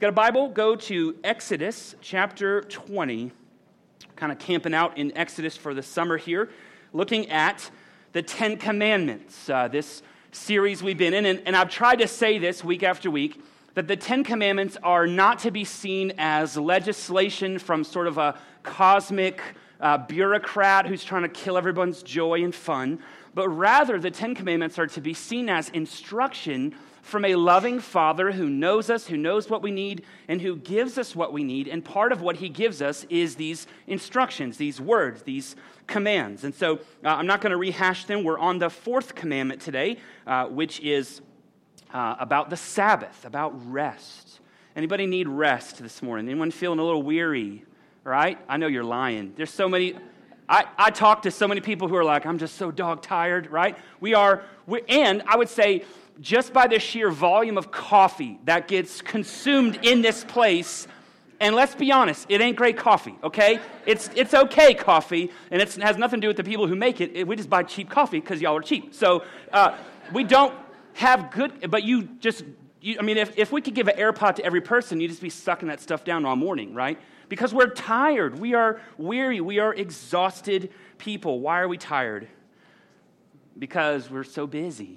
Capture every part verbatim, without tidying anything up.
got a Bible? Go to Exodus chapter twenty. Kind of camping out in Exodus for the summer here, looking at the Ten Commandments, uh, this series we've been in. And, and I've tried to say this week after week, that the Ten Commandments are not to be seen as legislation from sort of a cosmic uh, bureaucrat who's trying to kill everyone's joy and fun, but rather the Ten Commandments are to be seen as instruction from a loving Father who knows us, who knows what we need, and who gives us what we need. And part of what he gives us is these instructions, these words, these commands. And so uh, I'm not going to rehash them. We're on the fourth commandment today, uh, which is uh, about the Sabbath, about rest. Anybody need rest this morning? Anyone feeling a little weary, right? I know you're lying. There's so many... I, I talk to so many people who are like, I'm just so dog tired, right? We are, we, and I would say, just by the sheer volume of coffee that gets consumed in this place, and let's be honest, it ain't great coffee, okay? It's it's okay coffee, and it's, it has nothing to do with the people who make it. it we just buy cheap coffee because y'all are cheap. So uh, we don't have good, but you just, you, I mean, if, if we could give an AirPod to every person, you'd just be sucking that stuff down all morning, right? Because we're tired, we are weary, we are exhausted people. Why are we tired? Because we're so busy.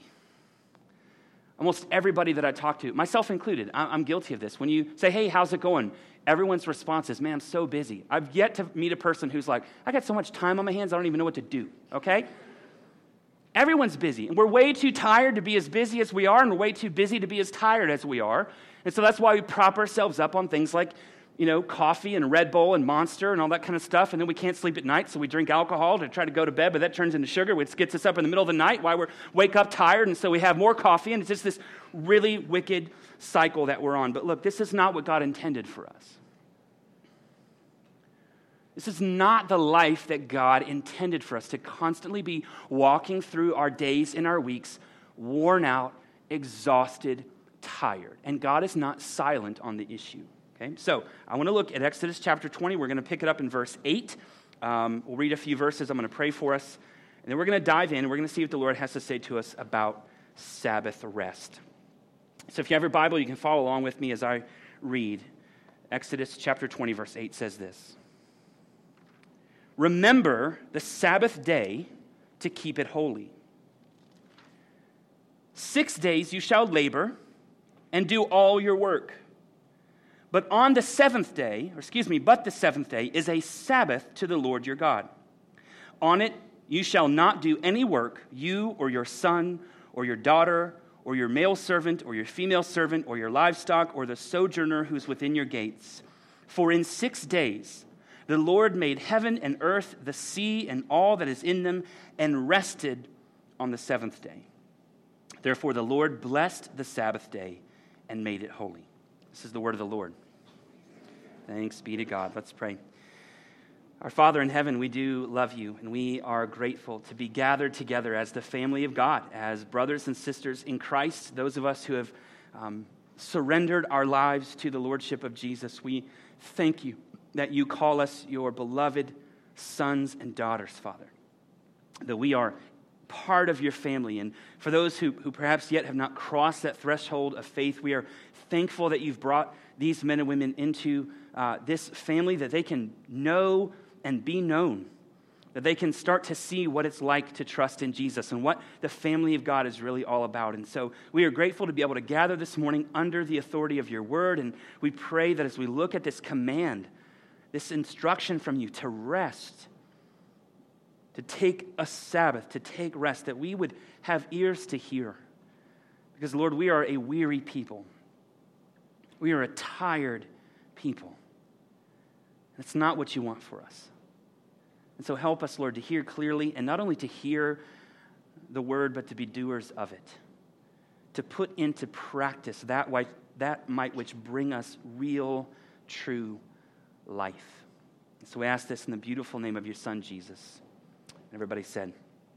Almost everybody that I talk to, myself included, I'm guilty of this. When you say, hey, how's it going? Everyone's response is, man, I'm so busy. I've yet to meet a person who's like, I got so much time on my hands, I don't even know what to do, okay? Everyone's busy, and we're way too tired to be as busy as we are, and we're way too busy to be as tired as we are. And so that's why we prop ourselves up on things like, you know, coffee and Red Bull and Monster and all that kind of stuff, and then we can't sleep at night, so we drink alcohol to try to go to bed, but that turns into sugar, which gets us up in the middle of the night while we wake up tired, and so we have more coffee, and it's just this really wicked cycle that we're on. But look, this is not what God intended for us. This is not the life that God intended for us, to constantly be walking through our days and our weeks, worn out, exhausted, tired. And God is not silent on the issue. Okay, so I want to look at Exodus chapter twenty. We're going to pick it up in verse eight. Um, we'll read a few verses. I'm going to pray for us. And then we're going to dive in, and we're going to see what the Lord has to say to us about Sabbath rest. So if you have your Bible, you can follow along with me as I read. Exodus chapter twenty, verse eight says this. Remember the Sabbath day to keep it holy. Six days you shall labor and do all your work. But on the seventh day, or excuse me, but the seventh day is a Sabbath to the Lord your God. On it you shall not do any work, you or your son or your daughter or your male servant or your female servant or your livestock or the sojourner who's within your gates. For in six days the Lord made heaven and earth, the sea and all that is in them, and rested on the seventh day. Therefore the Lord blessed the Sabbath day and made it holy. This is the word of the Lord. Thanks be to God. Let's pray. Our Father in heaven, we do love you, and we are grateful to be gathered together as the family of God, as brothers and sisters in Christ, those of us who have um, surrendered our lives to the Lordship of Jesus. We thank you that you call us your beloved sons and daughters, Father, that we are part of your family. And for those who, who perhaps yet have not crossed that threshold of faith, we are thankful that you've brought these men and women into uh, this family, that they can know and be known, that they can start to see what it's like to trust in Jesus and what the family of God is really all about. And so we are grateful to be able to gather this morning under the authority of your word, and we pray that as we look at this command, this instruction from you to rest, to take a Sabbath, to take rest, that we would have ears to hear. Because, Lord, we are a weary people. We are a tired people. That's not what you want for us. And so help us, Lord, to hear clearly, and not only to hear the word, but to be doers of it, to put into practice that, white, that might which bring us real, true life. And so we ask this in the beautiful name of your Son, Jesus. Everybody said,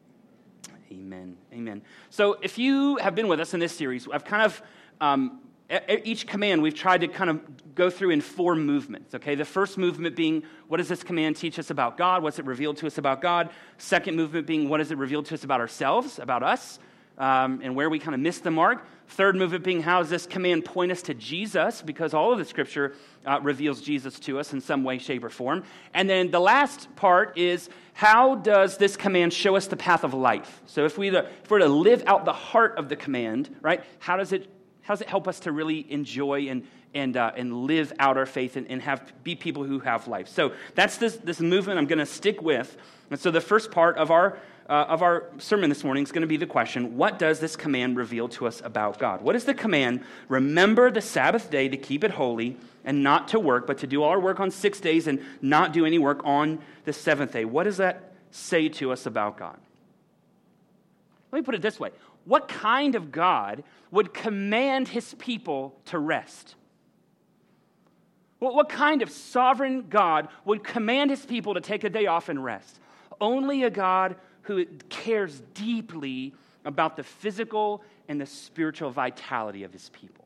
amen. Amen. So if you have been with us in this series, I've kind of, um, each command we've tried to kind of go through in four movements, okay? The first movement being, what does this command teach us about God? What's it revealed to us about God? Second movement being, what does it reveal to us about ourselves, about us? um, and where we kind of miss the mark. Third movement being, how does this command point us to Jesus? Because all of the Scripture uh, reveals Jesus to us in some way, shape, or form. And then the last part is, how does this command show us the path of life? So if, we, if we're to live out the heart of the command, right, how does it, how does it help us to really enjoy and and uh, and live out our faith and, and have be people who have life? So that's this, this movement I'm going to stick with. And so the first part of our Uh, of our sermon this morning is going to be the question, what does this command reveal to us about God? What is the command? Remember the Sabbath day to keep it holy and not to work, but to do all our work on six days and not do any work on the seventh day. What does that say to us about God? Let me put it this way. What kind of God would command his people to rest? Well, what kind of sovereign God would command his people to take a day off and rest? Only a God who cares deeply about the physical and the spiritual vitality of his people.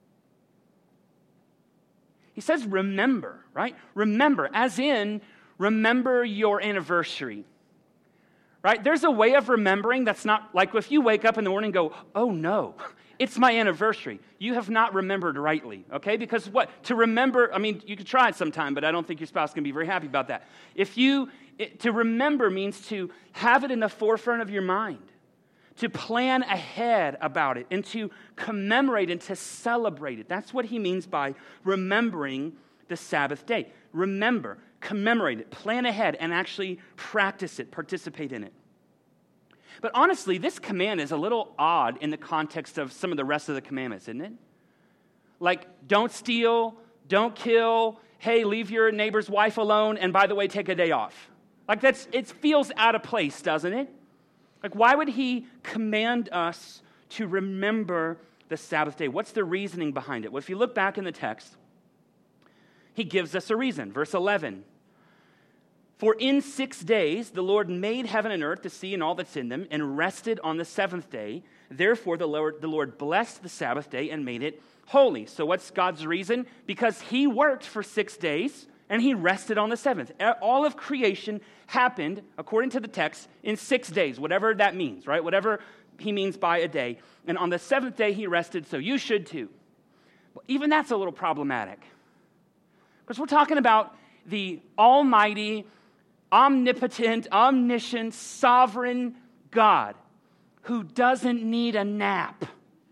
He says, remember, right? Remember, as in, remember your anniversary. Right? There's a way of remembering that's not like if you wake up in the morning and go, oh no, it's my anniversary. You have not remembered rightly, okay? Because what? To remember, I mean, you could try it sometime, but I don't think your spouse can be very happy about that. If you, it, to remember means to have it in the forefront of your mind, to plan ahead about it, and to commemorate and to celebrate it. That's what he means by remembering the Sabbath day. Remember, commemorate it, plan ahead, and actually practice it, participate in it. But honestly, this command is a little odd in the context of some of the rest of the commandments, isn't it? Like, don't steal, don't kill, hey, leave your neighbor's wife alone, and by the way, take a day off. Like, that's it feels out of place, doesn't it? Like, why would he command us to remember the Sabbath day? What's the reasoning behind it? Well, if you look back in the text, he gives us a reason. Verse eleven. For in six days the Lord made heaven and earth, the sea and all that's in them, and rested on the seventh day. Therefore the Lord, the Lord blessed the Sabbath day and made it holy. So what's God's reason? Because he worked for six days and he rested on the seventh. All of creation happened, according to the text, in six days, whatever that means, right? Whatever he means by a day. And on the seventh day he rested, so you should too. Well, even that's a little problematic. Because we're talking about the almighty, omnipotent, omniscient, sovereign God who doesn't need a nap.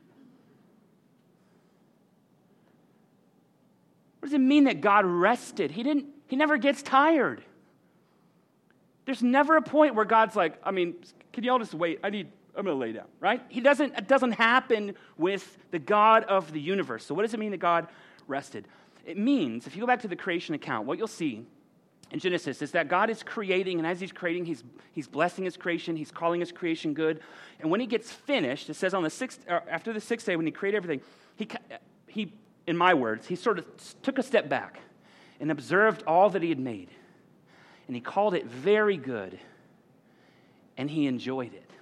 What does it mean that God rested? He didn't, he never gets tired. There's never a point where God's like, I mean, can y'all just wait? I need, I'm going to lay down, right? He doesn't, it doesn't happen with the God of the universe. So what does it mean that God rested? It means, if you go back to the creation account, what you'll see in Genesis is that God is creating, and as he's creating, he's, he's blessing his creation, he's calling his creation good. And when he gets finished, it says on the sixth, uh, after the sixth day, when he created everything, he, he, in my words, he sort of took a step back and observed all that he had made. And he called it very good, and he enjoyed it.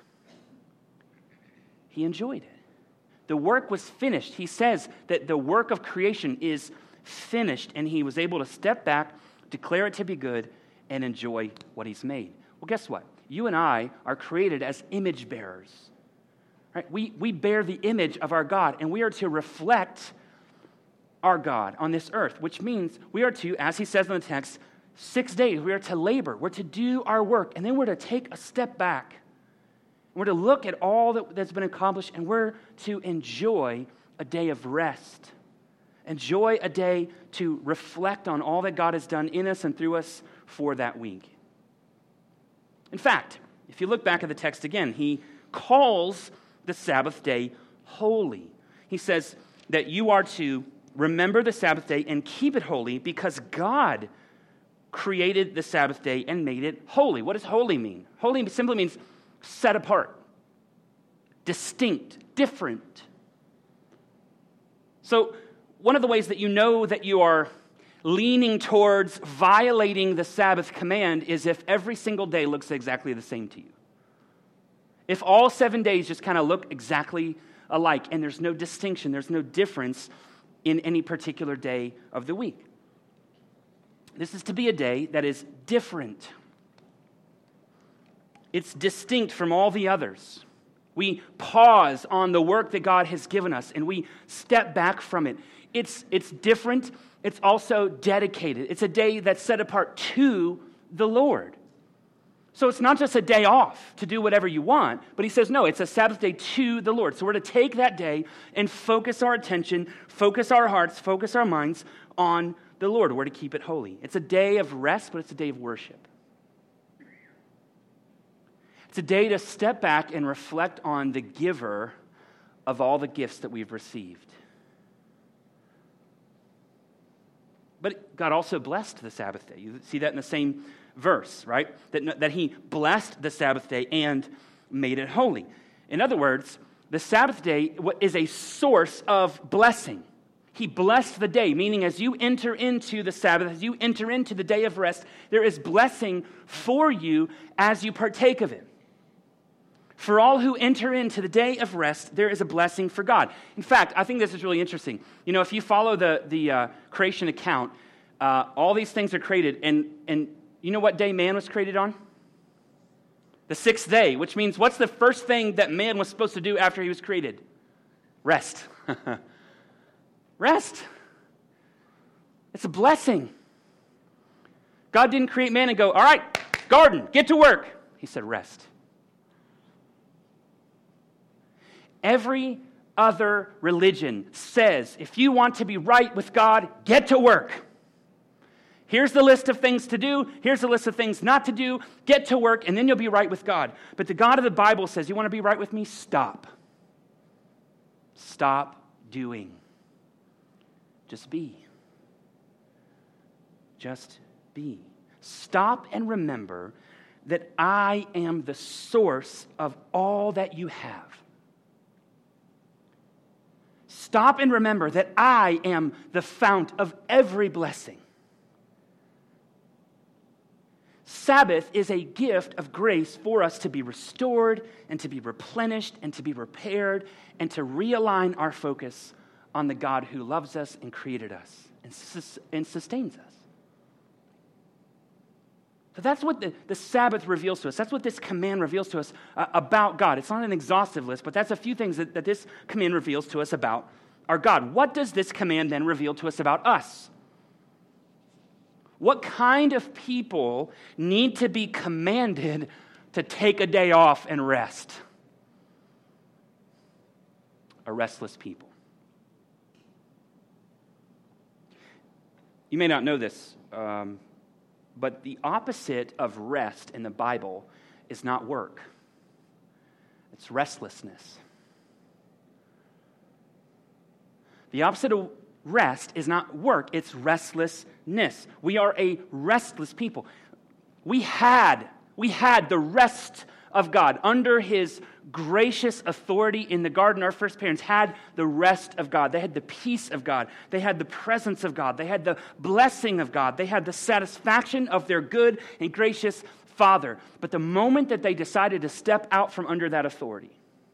He enjoyed it. The work was finished. He says that the work of creation is finished, and he was able to step back, declare it to be good, and enjoy what he's made. Well, guess what? You and I are created as image bearers. Right? We, we bear the image of our God, and we are to reflect our God on this earth, which means we are to, as he says in the text, six days, we are to labor, we're to do our work, and then we're to take a step back. We're to look at all that, that's been accomplished, and we're to enjoy a day of rest. Enjoy a day to reflect on all that God has done in us and through us for that week. In fact, if you look back at the text again, he calls the Sabbath day holy. He says that you are to remember the Sabbath day and keep it holy because God created the Sabbath day and made it holy. What does holy mean? Holy simply means set apart, distinct, different. So, one of the ways that you know that you are leaning towards violating the Sabbath command is if every single day looks exactly the same to you. If all seven days just kind of look exactly alike and there's no distinction, there's no difference in any particular day of the week. This is to be a day that is different. It's distinct from all the others. We pause on the work that God has given us, and we step back from it. It's, it's different. It's also dedicated. It's a day that's set apart to the Lord. So it's not just a day off to do whatever you want, but he says, no, it's a Sabbath day to the Lord. So we're to take that day and focus our attention, focus our hearts, focus our minds on the Lord. We're to keep it holy. It's a day of rest, but it's a day of worship. It's a day to step back and reflect on the giver of all the gifts that we've received. But God also blessed the Sabbath day. You see that in the same verse, right? That, that he blessed the Sabbath day and made it holy. In other words, the Sabbath day is a source of blessing. He blessed the day, meaning as you enter into the Sabbath, as you enter into the day of rest, there is blessing for you as you partake of it. For all who enter into the day of rest, there is a blessing for God. In fact, I think this is really interesting. You know, if you follow the, the uh, creation account, uh, all these things are created, and, and you know what day man was created on? The sixth day, which means what's the first thing that man was supposed to do after he was created? Rest. Rest. It's a blessing. God didn't create man and go, all right, garden, get to work. He said rest. Every other religion says, if you want to be right with God, get to work. Here's the list of things to do. Here's the list of things not to do. Get to work, and then you'll be right with God. But the God of the Bible says, you want to be right with me? Stop. Stop doing. Just be. Just be. Stop and remember that I am the source of all that you have. Stop and remember that I am the fount of every blessing. Sabbath is a gift of grace for us to be restored and to be replenished and to be repaired and to realign our focus on the God who loves us and created us and, sus- and sustains us. So that's what the, the Sabbath reveals to us. That's what this command reveals to us uh, about God. It's not an exhaustive list, but that's a few things that, that this command reveals to us about our God. What does this command then reveal to us about us? What kind of people need to be commanded to take a day off and rest? A restless people. You may not know this, um, but the opposite of rest in the Bible is not work. It's restlessness. The opposite of rest is not work, it's restlessness. We are a restless people. We had, we had the rest of God under his gracious authority in the garden. Our first parents had the rest of God. They had the peace of God. They had the presence of God. They had the blessing of God. They had the satisfaction of their good and gracious Father. But the moment that they decided to step out from under that authority,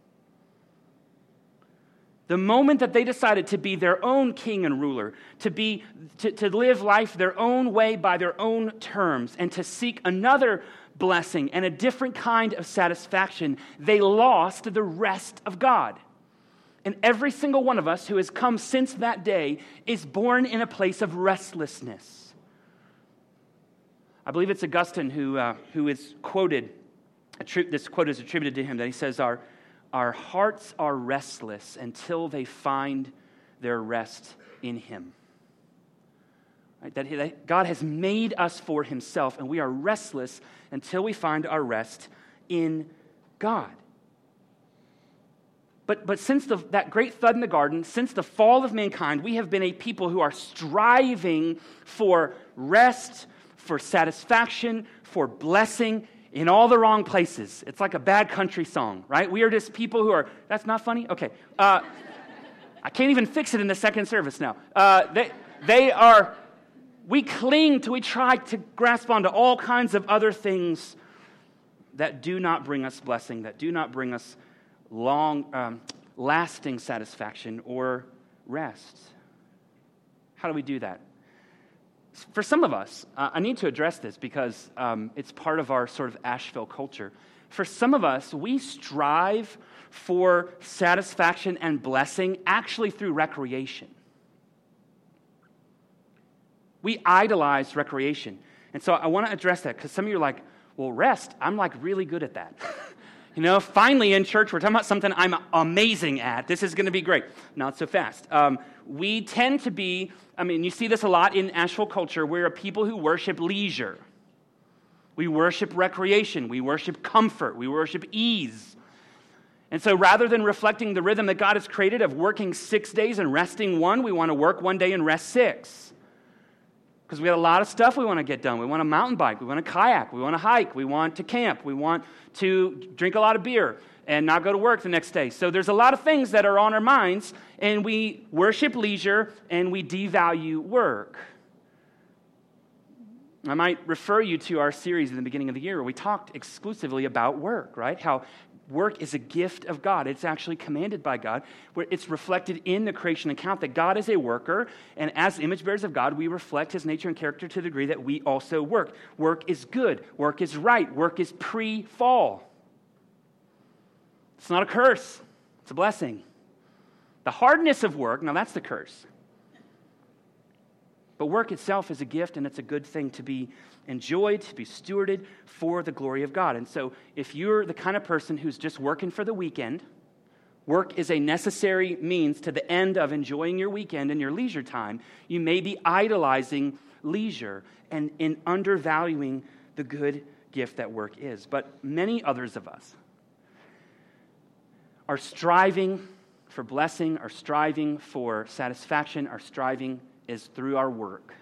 the moment that they decided to be their own king and ruler, to be to, to live life their own way by their own terms, and to seek another blessing and a different kind of satisfaction, they lost the rest of God. And every single one of us who has come since that day is born in a place of restlessness. I believe it's Augustine who uh, who is quoted, this quote is attributed to him, that he says, our Our hearts are restless until they find their rest in him. Right? That, that God has made us for himself, and we are restless until we find our rest in God. But, but since the, that great flood in the garden, since the fall of mankind, we have been a people who are striving for rest, for satisfaction, for blessing, in all the wrong places. It's like a bad country song, right? We are just people who are, that's not funny? Okay. Uh, I can't even fix it in the second service now. Uh, they, they are, we cling to, we try to grasp onto all kinds of other things that do not bring us blessing, that do not bring us long, um, lasting satisfaction or rest. How do we do that? For some of us, uh, I need to address this because um, it's part of our sort of Asheville culture. for some of us, we strive for satisfaction and blessing actually through recreation. We idolize recreation. And so I want to address that because some of you are like, well, rest, I'm like really good at that. You know, finally in church, we're talking about something I'm amazing at. This is going to be great. Not so fast. Um, we tend to be, I mean, you see this a lot in Asheville culture. We're a people who worship leisure. We worship recreation. We worship comfort. We worship ease. And so rather than reflecting the rhythm that God has created of working six days and resting one, we want to work one day and rest six. Because we got a lot of stuff we want to get done. We want to mountain bike. We want to kayak. We want to hike. We want to camp. We want to drink a lot of beer and not go to work the next day. So there's a lot of things that are on our minds, and we worship leisure and we devalue work. I might refer you to our series in the beginning of the year where we talked exclusively about work, right? How work is a gift of God. It's actually commanded by God, where it's reflected in the creation account that God is a worker, and as image bearers of God, we reflect his nature and character to the degree that we also work. Work is good. Work is right. Work is pre-fall. It's not a curse. It's a blessing. The hardness of work, now that's the curse. But work itself is a gift, and it's a good thing to be enjoyed, to be stewarded for the glory of God. And so if you're the kind of person who's just working for the weekend, work is a necessary means to the end of enjoying your weekend and your leisure time, you may be idolizing leisure and in undervaluing the good gift that work is. But many others of us are striving for blessing, are striving for satisfaction, are striving is through our work.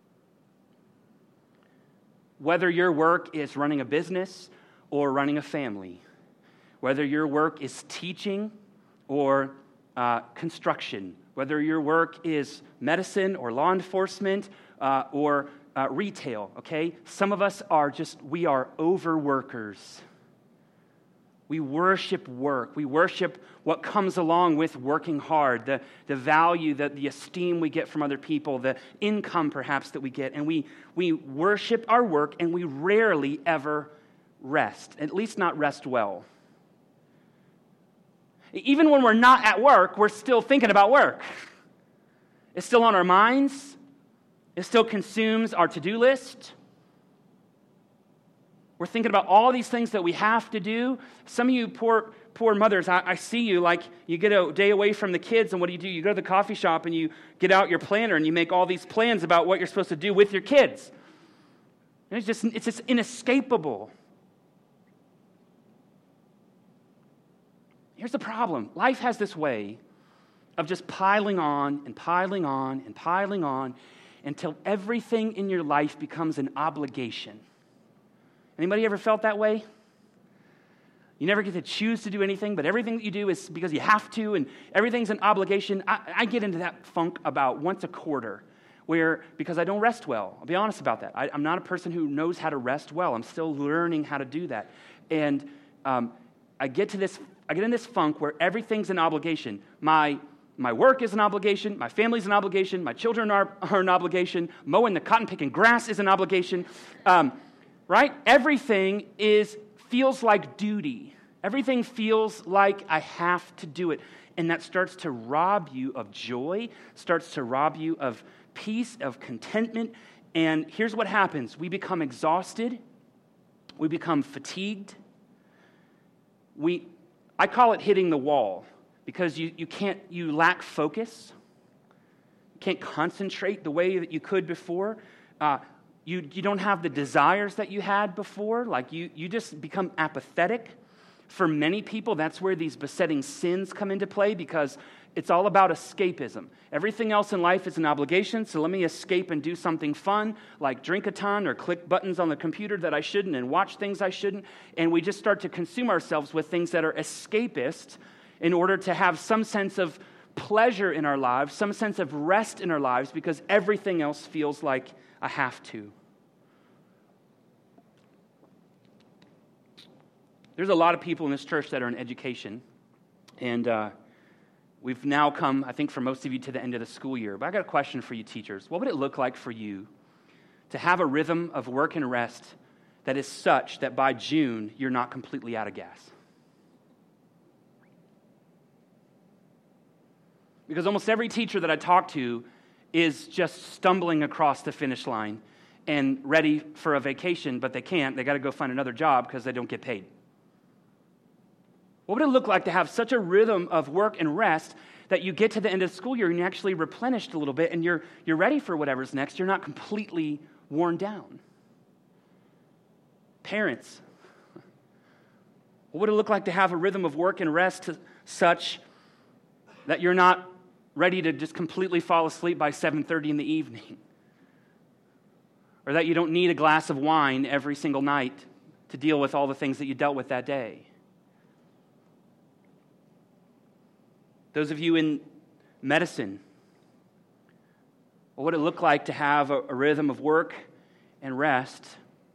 Whether your work is running a business or running a family, whether your work is teaching or uh, construction, whether your work is medicine or law enforcement uh, or uh, retail, okay? Some of us are just, we are overworkers. We worship work. We worship what comes along with working hard, the, the value, the, the esteem we get from other people, the income perhaps that we get. And we, we worship our work, and we rarely ever rest, at least not rest well. Even when we're not at work, we're still thinking about work. It's still on our minds. It still consumes our to-do list. We're thinking about all these things that we have to do. Some of you poor poor mothers, I, I see you, like you get a day away from the kids, and what do you do? You go to the coffee shop and you get out your planner and you make all these plans about what you're supposed to do with your kids. And it's just, it's just inescapable. Here's the problem. Life has this way of just piling on and piling on and piling on until everything in your life becomes an obligation. Anybody ever felt that way? You never get to choose to do anything, but everything that you do is because you have to, and everything's an obligation. I, I get into that funk about once a quarter, where, because I don't rest well. I'll be honest about that. I, I'm not a person who knows how to rest well. I'm still learning how to do that. And um, I get to this, I get in this funk where everything's an obligation. My My work is an obligation. My family's an obligation. My children are, are an obligation. Mowing the cotton picking grass is an obligation. Um, Right? Everything is feels like duty. Everything feels like I have to do it. And that starts to rob you of joy, starts to rob you of peace, of contentment. And here's what happens. We become exhausted. We become fatigued. We, I call it hitting the wall, because you, you can't, you lack focus. You can't concentrate the way that you could before. Uh, You, you don't have the desires that you had before. Like you, you just become apathetic. For many people, that's where these besetting sins come into play, because it's all about escapism. Everything else in life is an obligation, so let me escape and do something fun, like drink a ton or click buttons on the computer that I shouldn't and watch things I shouldn't. And we just start to consume ourselves with things that are escapist in order to have some sense of pleasure in our lives, some sense of rest in our lives, because everything else feels like I have to. There's a lot of people in this church that are in education, and uh, we've now come, I think for most of you, to the end of the school year. But I got a question for you teachers. What would it look like for you to have a rhythm of work and rest that is such that by June, you're not completely out of gas? Because almost every teacher that I talk to is just stumbling across the finish line and ready for a vacation, but they can't. They got to go find another job because they don't get paid. What would it look like to have such a rhythm of work and rest that you get to the end of the school year and you're actually replenished a little bit and you're, you're ready for whatever's next? You're not completely worn down. Parents, what would it look like to have a rhythm of work and rest to, such that you're not ready to just completely fall asleep by seven thirty in the evening? Or that you don't need a glass of wine every single night to deal with all the things that you dealt with that day? Those of you in medicine, what would it look like to have a, a rhythm of work and rest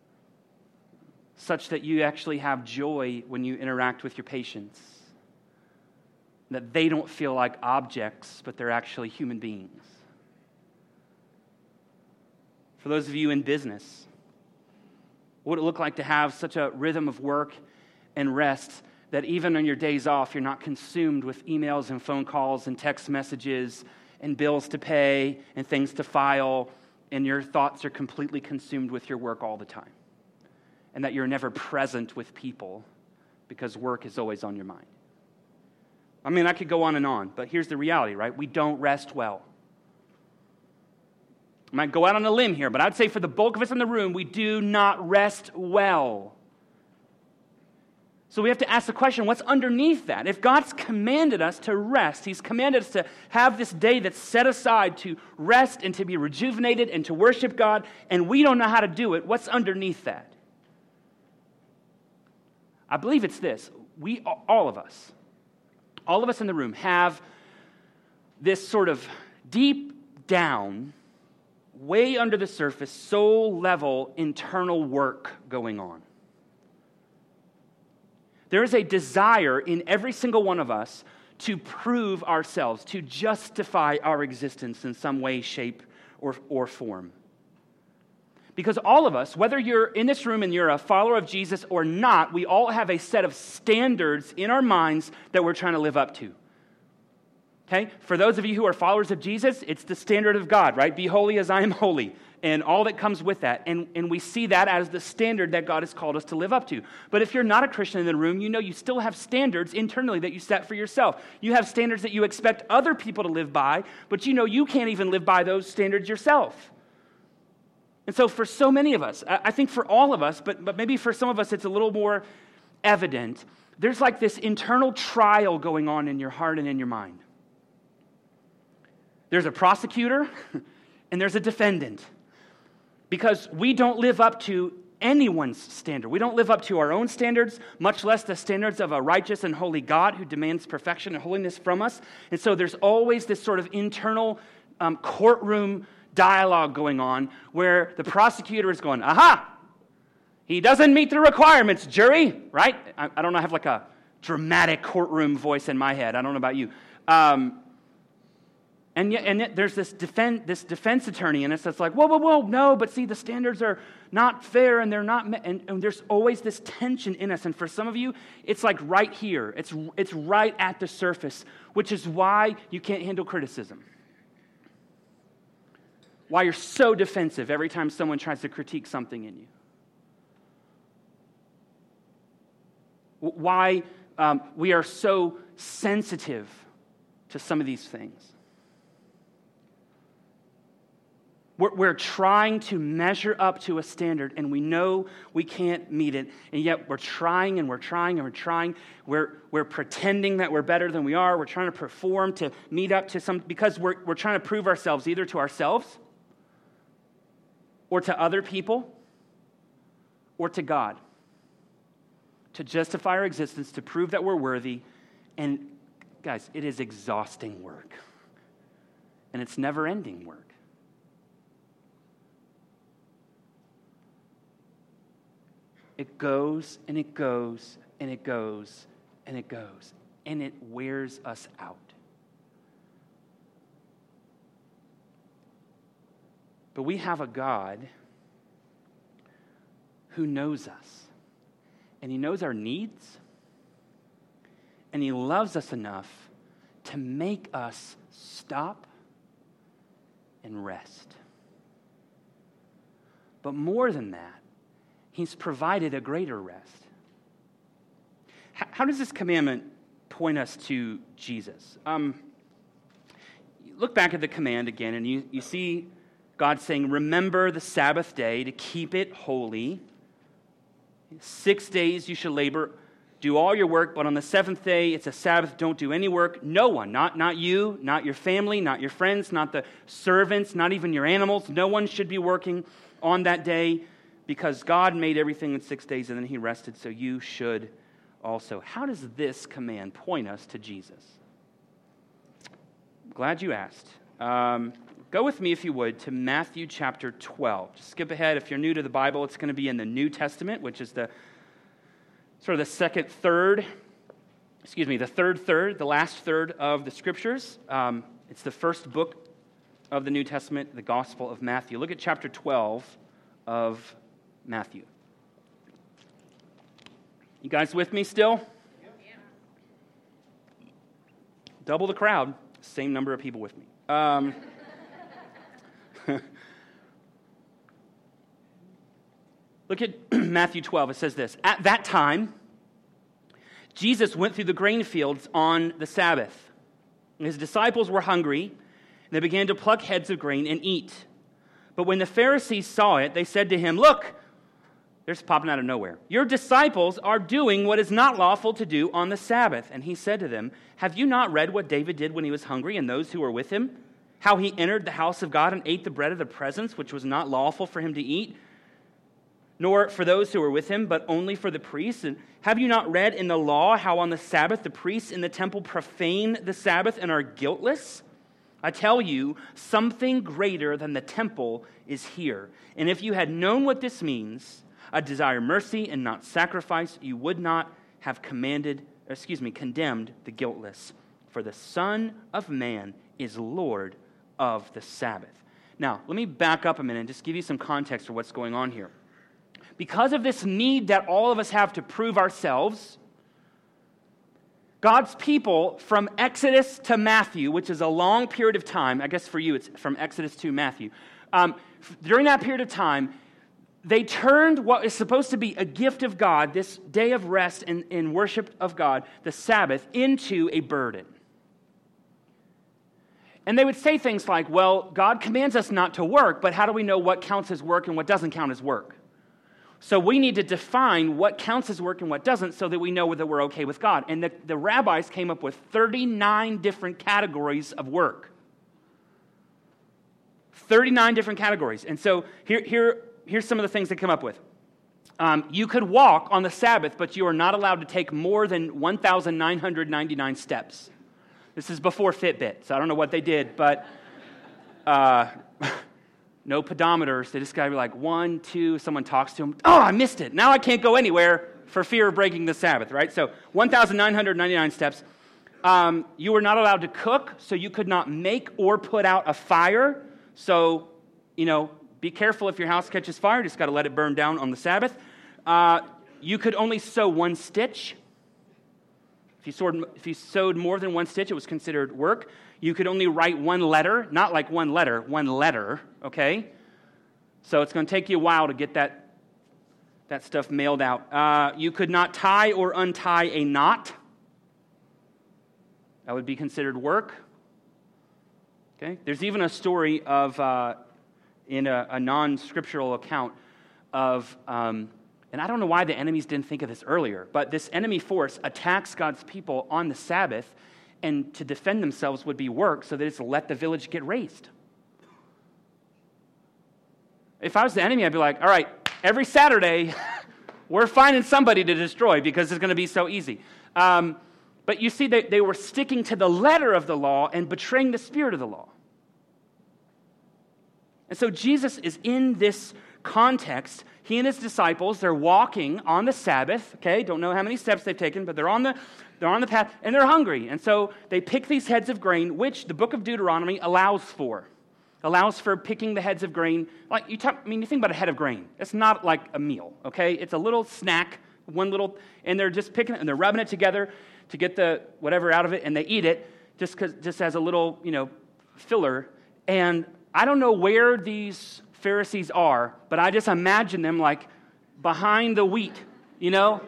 such that you actually have joy when you interact with your patients? That they don't feel like objects, but they're actually human beings. For those of you in business, what would it look like to have such a rhythm of work and rest that even on your days off, you're not consumed with emails and phone calls and text messages and bills to pay and things to file, and your thoughts are completely consumed with your work all the time, and that you're never present with people because work is always on your mind? I mean, I could go on and on, but here's the reality, right? We don't rest well. I might go out on a limb here, but I'd say for the bulk of us in the room, we do not rest well. So we have to ask the question, what's underneath that? If God's commanded us to rest, He's commanded us to have this day that's set aside to rest and to be rejuvenated and to worship God, and we don't know how to do it, what's underneath that? I believe it's this. We, all of us, all of us in the room have this sort of deep down, way under the surface, soul level internal work going on. There is a desire in every single one of us to prove ourselves, to justify our existence in some way, shape, or, or form. Because all of us, whether you're in this room and you're a follower of Jesus or not, we all have a set of standards in our minds that we're trying to live up to. Okay? For those of you who are followers of Jesus, it's the standard of God, right? Be holy as I am holy, and all that comes with that. And, and we see that as the standard that God has called us to live up to. But if you're not a Christian in the room, you know you still have standards internally that you set for yourself. You have standards that you expect other people to live by, but you know you can't even live by those standards yourself. And so for so many of us, I think for all of us, but, but maybe for some of us it's a little more evident, there's like this internal trial going on in your heart and in your mind. There's a prosecutor and there's a defendant. Because we don't live up to anyone's standard. We don't live up to our own standards, much less the standards of a righteous and holy God who demands perfection and holiness from us. And so there's always this sort of internal um, courtroom dialogue going on where the prosecutor is going, aha, he doesn't meet the requirements, jury, right? I, I don't know, I have like a dramatic courtroom voice in my head. I don't know about you. Um, And yet, and yet there's this defense, this defense attorney in us that's like, whoa, whoa, whoa, no, but see, the standards are not fair and they're not, me-. And, and there's always this tension in us. And for some of you, it's like right here. It's, it's right at the surface, which is why you can't handle criticism. Why you're so defensive every time someone tries to critique something in you. Why um, we are so sensitive to some of these things. We're, we're trying to measure up to a standard, and we know we can't meet it, and yet we're trying and we're trying and we're trying. We're, we're pretending that we're better than we are. We're trying to perform to meet up to some, because we're, we're trying to prove ourselves either to ourselves or to other people or to God. To justify our existence, to prove that we're worthy. And guys, it is exhausting work. And it's never-ending work. It goes and it goes and it goes and it goes. And it wears us out. But we have a God who knows us, and he knows our needs, and he loves us enough to make us stop and rest. But more than that, he's provided a greater rest. How, how does this commandment point us to Jesus? Um, look back at the command again, and you, you see God saying, remember the Sabbath day to keep it holy. Six days you shall labor, do all your work, but on the seventh day, it's a Sabbath, don't do any work. No one, not, not you, not your family, not your friends, not the servants, not even your animals. No one should be working on that day because God made everything in six days and then he rested, so you should also. How does this command point us to Jesus? Glad you asked. Um, go with me, if you would, to Matthew chapter twelve. Just skip ahead. If you're new to the Bible, it's going to be in the New Testament, which is the sort of the second third, excuse me, the third third, the last third of the Scriptures. Um, it's the first book of the New Testament, the Gospel of Matthew. Look at chapter twelve of Matthew. You guys with me still? Yeah. Double the crowd, same number of people with me. Um, look at Matthew twelve. It says this. At that time, Jesus went through the grain fields on the Sabbath. His disciples were hungry, and they began to pluck heads of grain and eat. But when the Pharisees saw it, they said to him, look, they're just popping out of nowhere. Your disciples are doing what is not lawful to do on the Sabbath. And he said to them, have you not read what David did when he was hungry and those who were with him? How he entered the house of God and ate the bread of the presence, which was not lawful for him to eat, nor for those who were with him, but only for the priests. And have you not read in the law how on the Sabbath the priests in the temple profane the Sabbath and are guiltless? I tell you, something greater than the temple is here. And if you had known what this means, a desire mercy and not sacrifice, you would not have commanded, excuse me, condemned the guiltless. For the Son of Man is Lord of the Sabbath. Now, let me back up a minute and just give you some context for what's going on here. Because of this need that all of us have to prove ourselves, God's people from Exodus to Matthew, which is a long period of time, I guess for you it's from Exodus to Matthew, um, during that period of time, they turned what is supposed to be a gift of God, this day of rest and, and worship of God, the Sabbath, into a burden. And they would say things like, well, God commands us not to work, but how do we know what counts as work and what doesn't count as work? So we need to define what counts as work and what doesn't so that we know whether we're okay with God. And the, the rabbis came up with thirty-nine different categories of work. thirty-nine different categories. And so here, here, here's some of the things they come up with. Um, you could walk on the Sabbath, but you are not allowed to take more than one thousand nine hundred ninety-nine steps. This is before Fitbit, so I don't know what they did, but uh, no pedometers. They just got to be like, one, two, someone talks to them. Oh, I missed it. Now I can't go anywhere for fear of breaking the Sabbath, right? So one thousand nine hundred ninety-nine steps. Um, you were not allowed to cook, so you could not make or put out a fire. So, you know, be careful if your house catches fire. Just got to let it burn down on the Sabbath. Uh, you could only sew one stitch. If you, sewed, if you sewed more than one stitch, it was considered work. You could only write one letter, not like one letter, one letter, okay? So it's going to take you a while to get that, that stuff mailed out. Uh, you could not tie or untie a knot. That would be considered work. Okay? There's even a story of, uh, in a, a non-scriptural account of... Um, And I don't know why the enemies didn't think of this earlier, but this enemy force attacks God's people on the Sabbath, and to defend themselves would be work, so they just let the village get razed. If I was the enemy, I'd be like, all right, every Saturday, we're finding somebody to destroy because it's going to be so easy. Um, but you see, they, they were sticking to the letter of the law and betraying the spirit of the law. And so Jesus is in this context. He and his disciples, they're walking on the Sabbath, okay? Don't know how many steps they've taken, but they're on the they're on the path, and they're hungry. And so they pick these heads of grain, which the book of Deuteronomy allows for. allows for picking the heads of grain. Like you talk, I mean, you think about a head of grain. It's not like a meal, okay? It's a little snack, one little, and they're just picking it, and they're rubbing it together to get the whatever out of it, and they eat it just, cause, just as a little, you know, filler. And I don't know where these Pharisees are, but I just imagine them like behind the wheat, you know?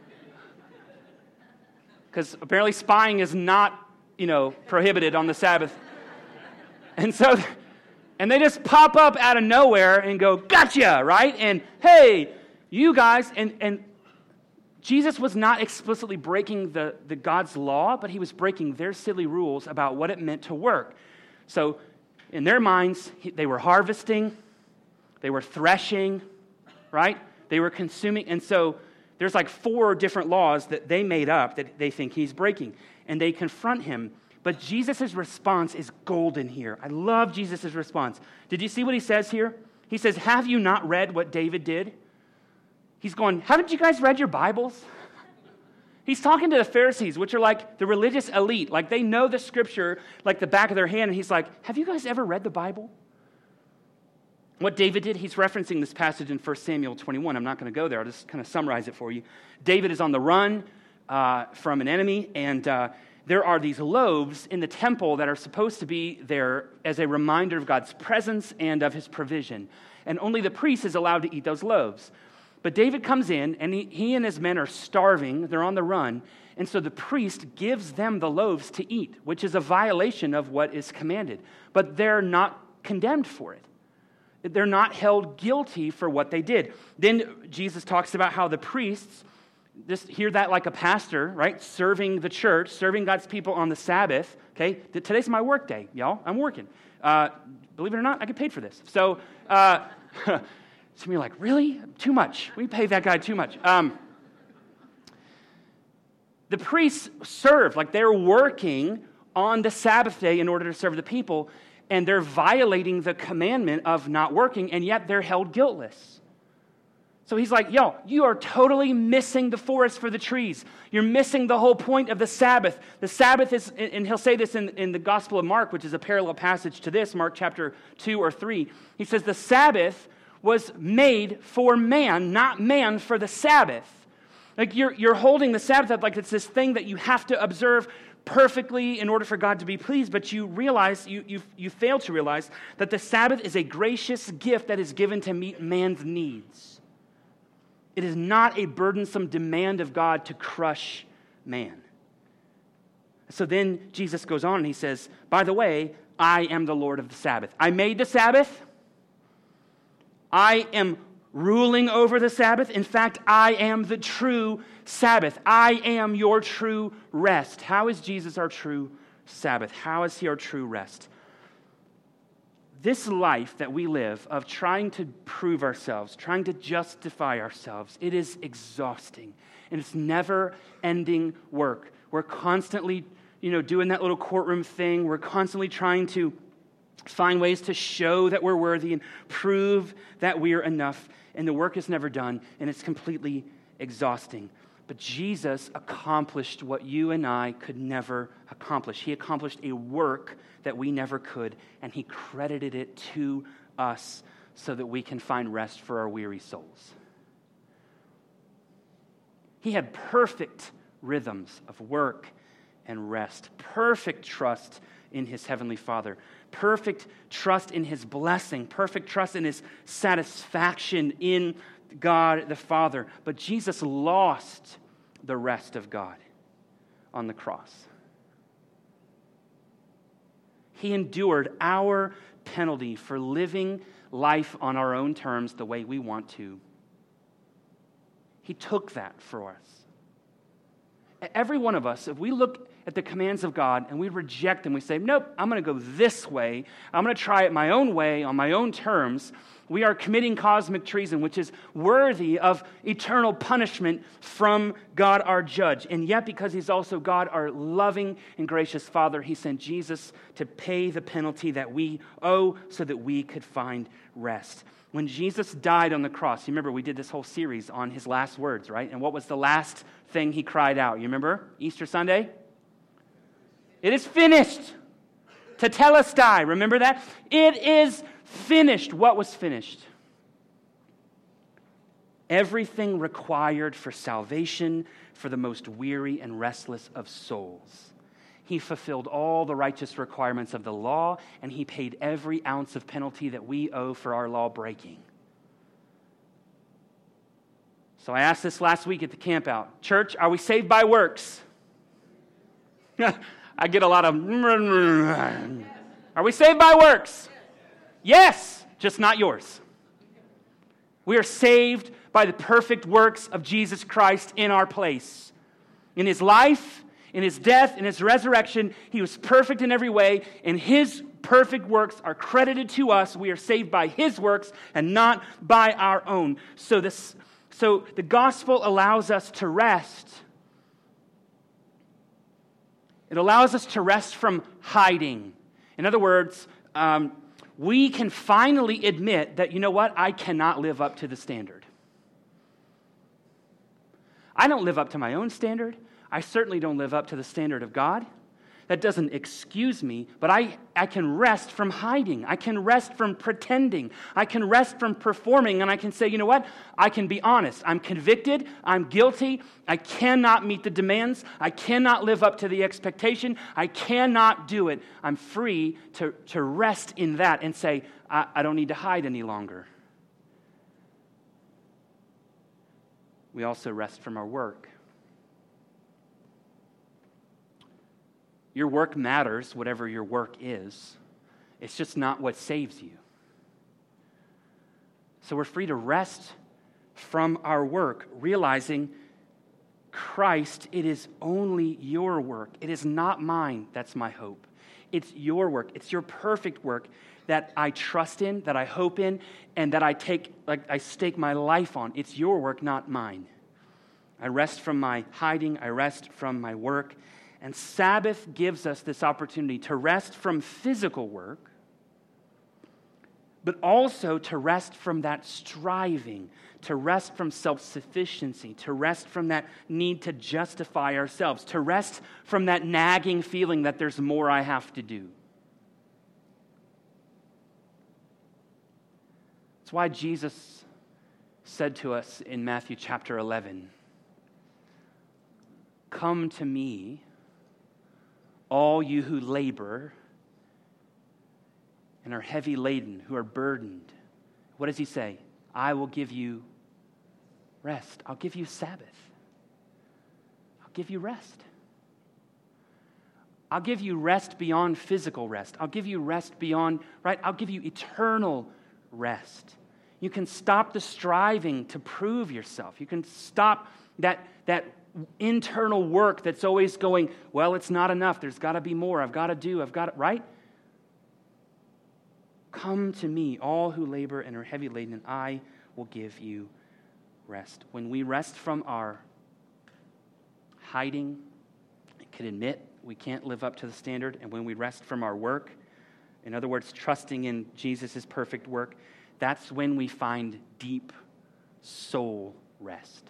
Because apparently spying is not, you know, prohibited on the Sabbath. And so, and they just pop up out of nowhere and go, gotcha, right? And hey, you guys, and, and Jesus was not explicitly breaking the, the God's law, but he was breaking their silly rules about what it meant to work. So in their minds, they were harvesting, they were threshing, right? They were consuming. And so there's like four different laws that they made up that they think he's breaking. And they confront him. But Jesus' response is golden here. I love Jesus' response. Did you see what he says here? He says, have you not read what David did? He's going, haven't you guys read your Bibles? He's talking to the Pharisees, which are like the religious elite. Like they know the scripture like the back of their hand. And he's like, have you guys ever read the Bible? What David did, he's referencing this passage in First Samuel twenty-one. I'm not going to go there. I'll just kind of summarize it for you. David is on the run uh, from an enemy, and uh, there are these loaves in the temple that are supposed to be there as a reminder of God's presence and of his provision. And only the priest is allowed to eat those loaves. But David comes in, and he, he and his men are starving. They're on the run. And so the priest gives them the loaves to eat, which is a violation of what is commanded. But they're not condemned for it. They're not held guilty for what they did. Then Jesus talks about how the priests, just hear that like a pastor, right? Serving the church, serving God's people on the Sabbath. Okay, today's my work day, y'all. I'm working. Uh, believe it or not, I get paid for this. So, uh, some of you are like, really? Too much. We pay that guy too much. Um, the priests serve, like they're working on the Sabbath day in order to serve the people, and they're violating the commandment of not working, and yet they're held guiltless. So he's like, yo, you are totally missing the forest for the trees. You're missing the whole point of the Sabbath. The Sabbath is, and he'll say this in, in the Gospel of Mark, which is a parallel passage to this, Mark chapter two or three. He says the Sabbath was made for man, not man for the Sabbath. Like you're, you're holding the Sabbath up like it's this thing that you have to observe perfectly in order for God to be pleased, but you realize, you, you, you fail to realize that the Sabbath is a gracious gift that is given to meet man's needs. It is not a burdensome demand of God to crush man. So then Jesus goes on and he says, by the way, I am the Lord of the Sabbath. I made the Sabbath. I am ruling over the Sabbath. In fact, I am the true Sabbath. I am your true rest. How is Jesus our true Sabbath? How is he our true rest? This life that we live of trying to prove ourselves, trying to justify ourselves, it is exhausting. And it's never-ending work. We're constantly, you know, doing that little courtroom thing. We're constantly trying to find ways to show that we're worthy and prove that we're enough. And the work is never done, and it's completely exhausting. But Jesus accomplished what you and I could never accomplish. He accomplished a work that we never could, and he credited it to us so that we can find rest for our weary souls. He had perfect rhythms of work and rest, perfect trust in his heavenly Father, perfect trust in his blessing, perfect trust in his satisfaction in God the Father. But Jesus lost the rest of God on the cross. He endured our penalty for living life on our own terms the way we want to. He took that for us. Every one of us, if we look at the commands of God and we reject them, we say, nope, I'm going to go this way. I'm going to try it my own way, on my own terms. We are committing cosmic treason, which is worthy of eternal punishment from God our judge. And yet, because he's also God, our loving and gracious Father, he sent Jesus to pay the penalty that we owe so that we could find rest. When Jesus died on the cross, you remember we did this whole series on his last words, right? And what was the last thing he cried out? You remember? Easter Sunday? It is finished. Tetelestai, remember that? It is finished. What was finished? Everything required for salvation for the most weary and restless of souls. He fulfilled all the righteous requirements of the law, and he paid every ounce of penalty that we owe for our law breaking. So I asked this last week at the camp out. Church, are we saved by works? I get a lot of, are we saved by works? Yes, just not yours. We are saved by the perfect works of Jesus Christ in our place. In his life, in his death, in his resurrection, he was perfect in every way, and his perfect works are credited to us. We are saved by his works and not by our own. So this, so the gospel allows us to rest. It allows us to rest from hiding. In other words, um, we can finally admit that, you know what, I cannot live up to the standard. I don't live up to my own standard. I certainly don't live up to the standard of God. That doesn't excuse me, but I, I can rest from hiding. I can rest from pretending. I can rest from performing, and I can say, you know what? I can be honest. I'm convicted. I'm guilty. I cannot meet the demands. I cannot live up to the expectation. I cannot do it. I'm free to, to rest in that and say, I, I don't need to hide any longer. We also rest from our work. Your work matters, whatever your work is. It's just not what saves you. So we're free to rest from our work, realizing, Christ, it is only your work. It is not mine. That's my hope. It's your work. It's your perfect work that I trust in, that I hope in, and that I take, like I stake my life on. It's your work, not mine. I rest from my hiding. I rest from my work. And Sabbath gives us this opportunity to rest from physical work, but also to rest from that striving, to rest from self-sufficiency, to rest from that need to justify ourselves, to rest from that nagging feeling that there's more I have to do. That's why Jesus said to us in Matthew chapter eleven, "Come to me, all you who labor and are heavy laden, who are burdened." What does he say? I will give you rest. I'll give you Sabbath. I'll give you rest. I'll give you rest beyond physical rest. I'll give you rest beyond, right? I'll give you eternal rest. You can stop the striving to prove yourself. You can stop that, that internal work that's always going, well, it's not enough. There's got to be more. I've got to do. I've got to, right? Come to me, all who labor and are heavy laden, and I will give you rest. When we rest from our hiding, it can admit we can't live up to the standard. And when we rest from our work, in other words, trusting in Jesus' perfect work, that's when we find deep soul rest.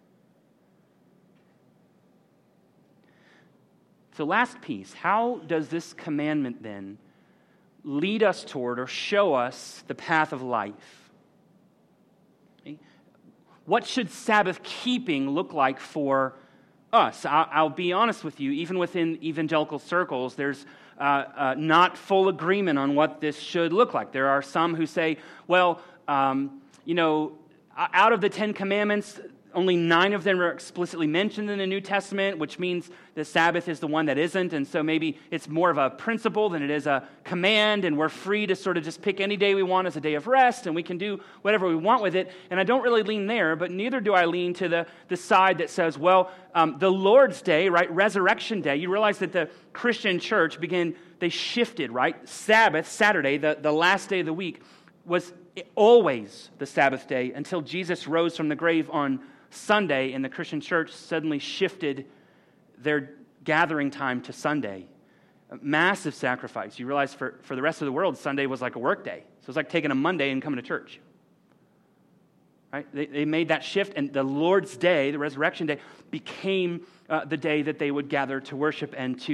So last piece, how does this commandment then lead us toward or show us the path of life? Okay. What should Sabbath keeping look like for us? I'll, I'll be honest with you, even within evangelical circles, there's uh, uh, not full agreement on what this should look like. There are some who say, well, um, you know, out of the Ten Commandments, only nine of them are explicitly mentioned in the New Testament, which means the Sabbath is the one that isn't, and so maybe it's more of a principle than it is a command, and we're free to sort of just pick any day we want as a day of rest, and we can do whatever we want with it, and I don't really lean there, but neither do I lean to the, the side that says, well, um, the Lord's Day, right, Resurrection Day, you realize that the Christian church began, they shifted, right, Sabbath, Saturday, the, the last day of the week, was always the Sabbath day until Jesus rose from the grave on Sunday, and the Christian church suddenly shifted their gathering time to Sunday. A massive sacrifice. You realize for, for the rest of the world, Sunday was like a work day. So it's like taking a Monday and coming to church. Right? They, they made that shift, and the Lord's Day, the Resurrection Day, became uh, the day that they would gather to worship and to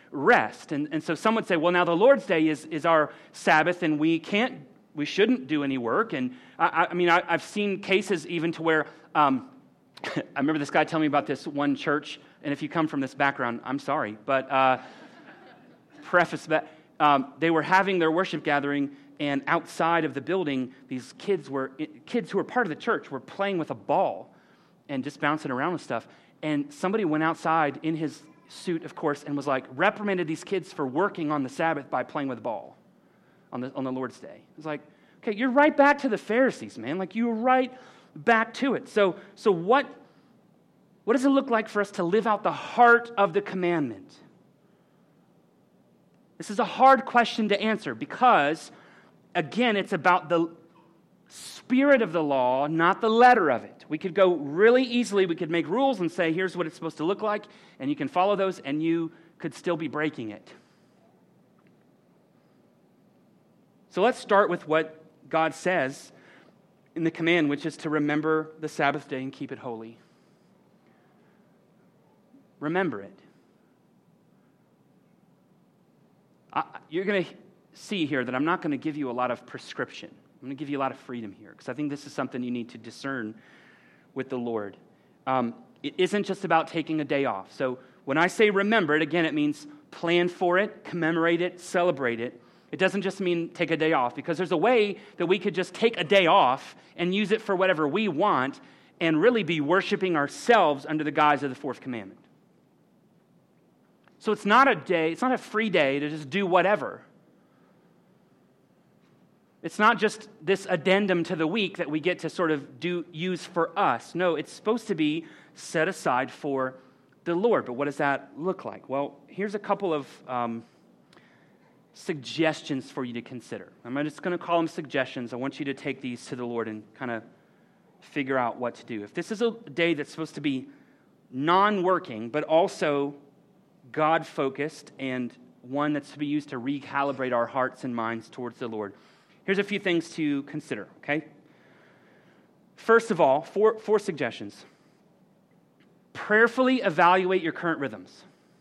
rest. And, and so some would say, well, now the Lord's Day is, is our Sabbath, and we can't, we shouldn't do any work. And I, I mean, I, I've seen cases even to where, um, I remember this guy telling me about this one church, and if you come from this background, I'm sorry, but uh, preface that, um, they were having their worship gathering, and outside of the building, these kids were, kids who were part of the church were playing with a ball and just bouncing around with stuff. And somebody went outside in his suit, of course, and was like, reprimanded these kids for working on the Sabbath by playing with a ball on the on the Lord's Day. It's like, okay, you're right back to the Pharisees, man. Like, you're right back to it. So, so what, what does it look like for us to live out the heart of the commandment? This is a hard question to answer because, again, it's about the spirit of the law, not the letter of it. We could go really easily, we could make rules and say, here's what it's supposed to look like, and you can follow those, and you could still be breaking it. So let's start with what God says in the command, which is to remember the Sabbath day and keep it holy. Remember it. I, you're going to see here that I'm not going to give you a lot of prescription. I'm going to give you a lot of freedom here because I think this is something you need to discern with the Lord. Um, it isn't just about taking a day off. So when I say remember it, again, it means plan for it, commemorate it, celebrate it. It doesn't just mean take a day off, because there's a way that we could just take a day off and use it for whatever we want and really be worshiping ourselves under the guise of the fourth commandment. So it's not a day, it's not a free day to just do whatever. It's not just this addendum to the week that we get to sort of do use for us. No, it's supposed to be set aside for the Lord. But what does that look like? Well, here's a couple of um, suggestions for you to consider. I'm just going to call them suggestions. I want you to take these to the Lord and kind of figure out what to do. If this is a day that's supposed to be non-working, but also God-focused and one that's to be used to recalibrate our hearts and minds towards the Lord, here's a few things to consider, okay? First of all, four, four suggestions. Prayerfully evaluate your current rhythms.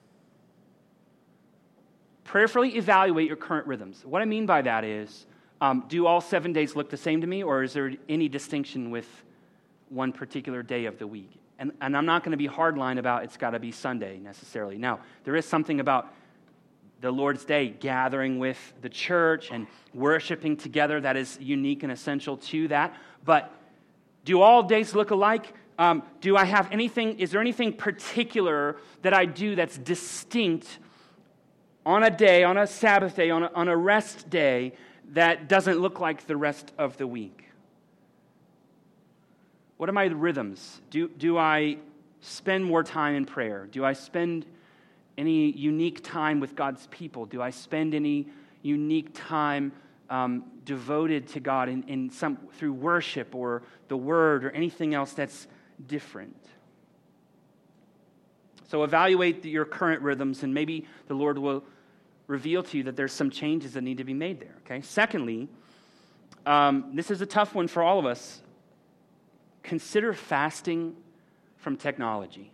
Prayerfully evaluate your current rhythms. What I mean by that is, um, do all seven days look the same to me, or is there any distinction with one particular day of the week? And, and I'm not going to be hardline about it's got to be Sunday necessarily. Now, there is something about the Lord's Day, gathering with the church and worshiping together that is unique and essential to that. But do all days look alike? Um, do I have anything, is there anything particular that I do that's distinct on a day, on a Sabbath day, on a, on a rest day that doesn't look like the rest of the week? What are my rhythms? Do, do I spend more time in prayer? Do I spend any unique time with God's people? Do I spend any unique time um, devoted to God in, in some through worship or the Word or anything else that's different? So evaluate your current rhythms, and maybe the Lord will reveal to you that there's some changes that need to be made there. Okay. Secondly, um, this is a tough one for all of us. Consider fasting from technology.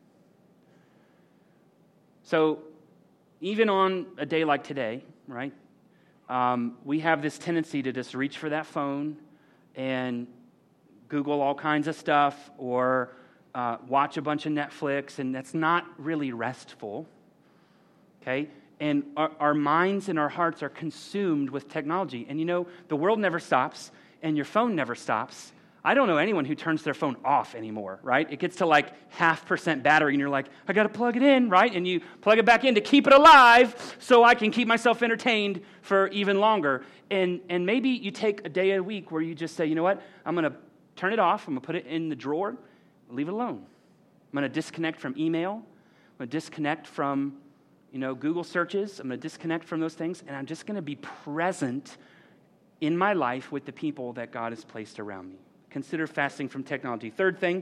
So even on a day like today, right, um, we have this tendency to just reach for that phone and Google all kinds of stuff or uh, watch a bunch of Netflix, and that's not really restful, okay? And our, our minds and our hearts are consumed with technology. And you know, the world never stops, and your phone never stops. I don't know anyone who turns their phone off anymore, right? It gets to like half percent battery, and you're like, I got to plug it in, right? And you plug it back in to keep it alive so I can keep myself entertained for even longer. And and maybe you take a day a week where you just say, you know what? I'm going to turn it off. I'm going to put it in the drawer. Leave it alone. I'm going to disconnect from email. I'm going to disconnect from, you know, Google searches. I'm going to disconnect from those things, and I'm just going to be present in my life with the people that God has placed around me. Consider fasting from technology. Third thing,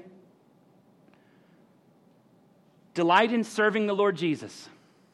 delight in serving the Lord Jesus.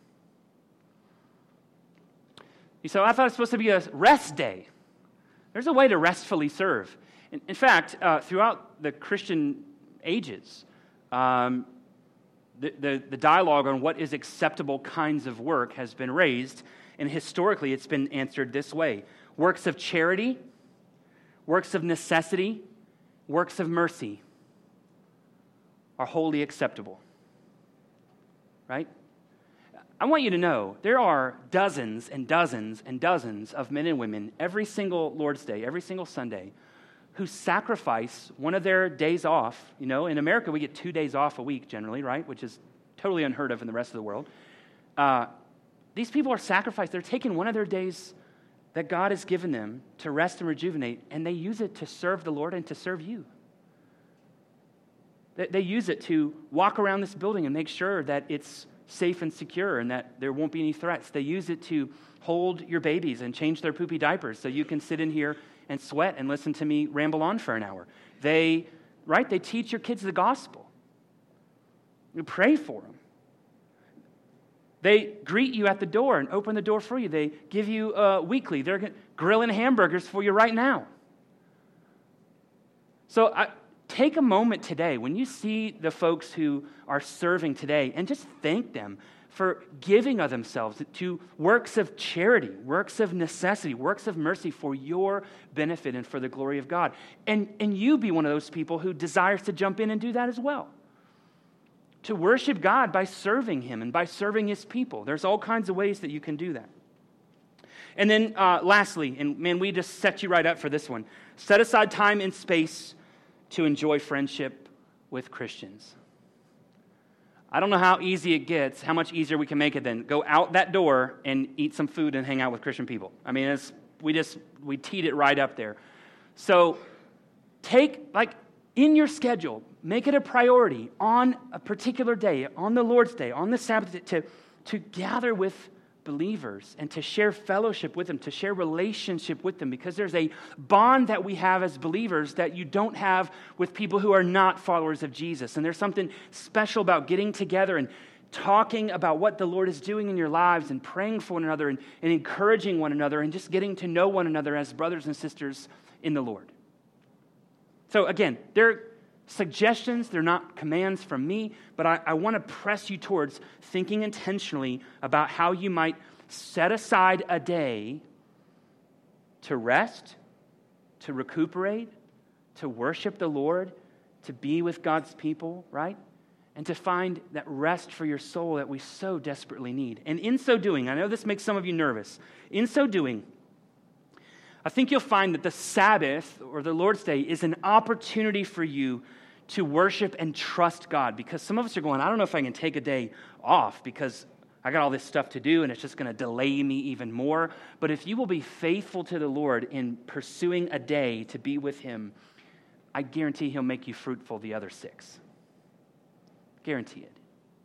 You say, I thought it was supposed to be a rest day. There's a way to restfully serve. In, in fact, uh, throughout the Christian ages, um, the, the, the dialogue on what is acceptable kinds of work has been raised, and historically it's been answered this way. Works of charity, works of necessity, works of mercy are wholly acceptable. Right? I want you to know there are dozens and dozens and dozens of men and women every single Lord's Day, every single Sunday, who sacrifice one of their days off. You know, in America, we get two days off a week generally, right? Which is totally unheard of in the rest of the world. Uh, these people are sacrificed. They're taking one of their days that God has given them to rest and rejuvenate, and they use it to serve the Lord and to serve you. They, they use it to walk around this building and make sure that it's safe and secure and that there won't be any threats. They use it to hold your babies and change their poopy diapers so you can sit in here and sweat and listen to me ramble on for an hour. They, right, they teach your kids the gospel. You pray for them. They greet you at the door and open the door for you. They give you uh, weekly. They're grilling hamburgers for you right now. So I, take a moment today when you see the folks who are serving today and just thank them for giving of themselves to works of charity, works of necessity, works of mercy for your benefit and for the glory of God. And, and you be one of those people who desires to jump in and do that as well. To worship God by serving Him and by serving His people. There's all kinds of ways that you can do that. And then uh, lastly, and man, we just set you right up for this one. Set aside time and space to enjoy friendship with Christians. I don't know how easy it gets, how much easier we can make it then. Go out that door and eat some food and hang out with Christian people. I mean, it's, we just, we teed it right up there. So take, like, in your schedule, make it a priority on a particular day, on the Lord's Day, on the Sabbath, to, to gather with believers and to share fellowship with them, to share relationship with them, because there's a bond that we have as believers that you don't have with people who are not followers of Jesus. And there's something special about getting together and talking about what the Lord is doing in your lives and praying for one another and, and encouraging one another and just getting to know one another as brothers and sisters in the Lord. So again, they're suggestions, they're not commands from me, but I, I want to press you towards thinking intentionally about how you might set aside a day to rest, to recuperate, to worship the Lord, to be with God's people, right? And to find that rest for your soul that we so desperately need. And in so doing, I know this makes some of you nervous, in so doing, I think you'll find that the Sabbath or the Lord's Day is an opportunity for you to worship and trust God, because some of us are going, I don't know if I can take a day off because I got all this stuff to do and it's just going to delay me even more. But if you will be faithful to the Lord in pursuing a day to be with Him, I guarantee He'll make you fruitful the other six. Guarantee it.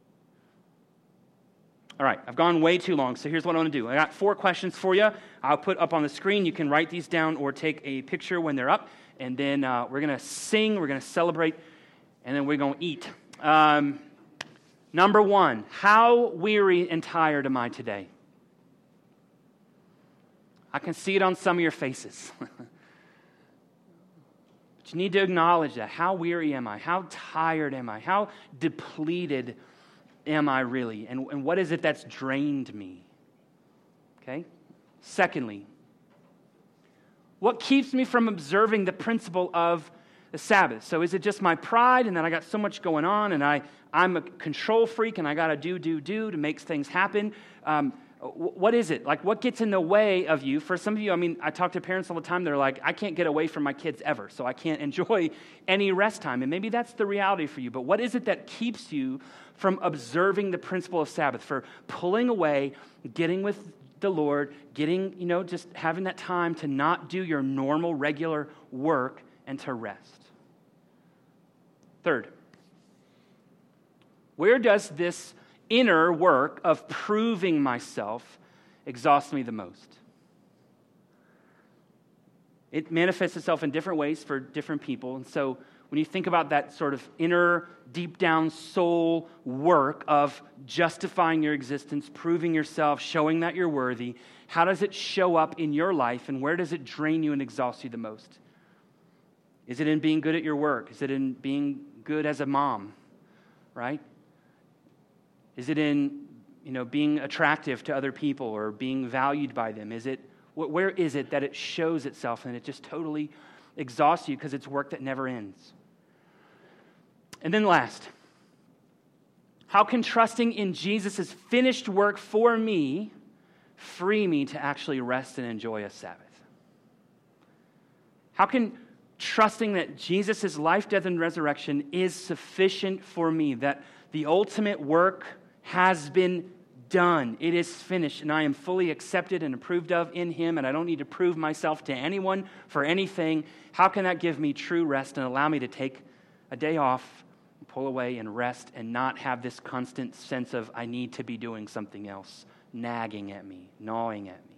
All right, I've gone way too long, so here's what I want to do. I got four questions for you. I'll put up on the screen. You can write these down or take a picture when they're up. And then uh, we're going to sing, we're going to celebrate, and then we're going to eat. Um, number one, how weary and tired am I today? I can see it on some of your faces. But you need to acknowledge that. How weary am I? How tired am I? How depleted am I really? And, and what is it that's drained me? Okay? Secondly, what keeps me from observing the principle of the Sabbath? So is it just my pride and that I got so much going on and I, I'm a control freak and I got to do, do, do to make things happen? Um, what is it? Like, what gets in the way of you? For some of you, I mean, I talk to parents all the time. They're like, I can't get away from my kids ever, so I can't enjoy any rest time. And maybe that's the reality for you. But what is it that keeps you from observing the principle of Sabbath, for pulling away, getting with the Lord, getting, you know, just having that time to not do your normal, regular work and to rest? Third, where does this inner work of proving myself exhaust me the most? It manifests itself in different ways for different people. And so when you think about that sort of inner, deep down soul work of justifying your existence, proving yourself, showing that you're worthy, how does it show up in your life, and where does it drain you and exhaust you the most? Is it in being good at your work? Is it in being good as a mom, right? Is it in, you know, being attractive to other people or being valued by them? Is it, where is it that it shows itself and it just totally exhausts you because it's work that never ends? And then last, how can trusting in Jesus' finished work for me free me to actually rest and enjoy a Sabbath? How can trusting that Jesus' life, death, and resurrection is sufficient for me, that the ultimate work has been done, it is finished, and I am fully accepted and approved of in Him, and I don't need to prove myself to anyone for anything, how can that give me true rest and allow me to take a day off, pull away and rest, and not have this constant sense of I need to be doing something else, nagging at me, gnawing at me?